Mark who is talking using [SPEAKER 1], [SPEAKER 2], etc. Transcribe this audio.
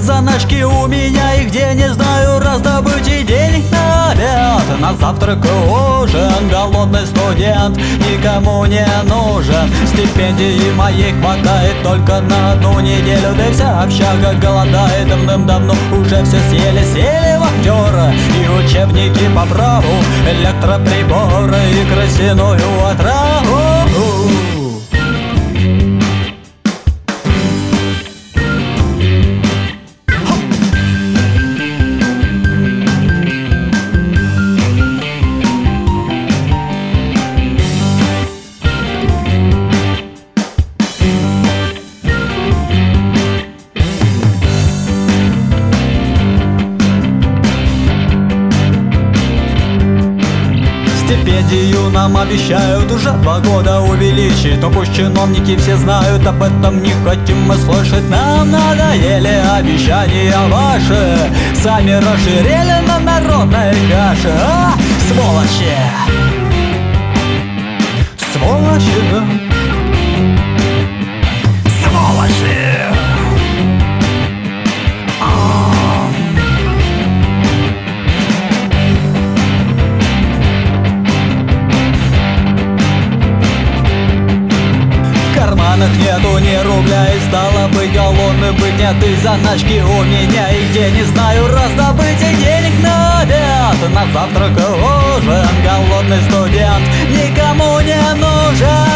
[SPEAKER 1] заначки у меня, и где не знаю раздобыть и денег на обед. На завтрак и ужин голодный студент никому не нужен. Стипендии моей хватает только на одну неделю, да и вся общага голодает давным-давно. Уже все съели, сели в актера и учебники по праву, электроприборы и крысиную отраву. Стипендию нам обещают уже 2 года увеличить, но пусть чиновники все знают, об этом не хотим мы слышать. Нам надоели обещания ваши, сами разжирели на народной каше. Сволочи! Сволочи! Сволочи! Нету ни рубля, и стало быть голодным быть нет и заначки у меня, и где не знаю раздобыть и денег на обед. На завтрак и ужин голодный студент никому не нужен.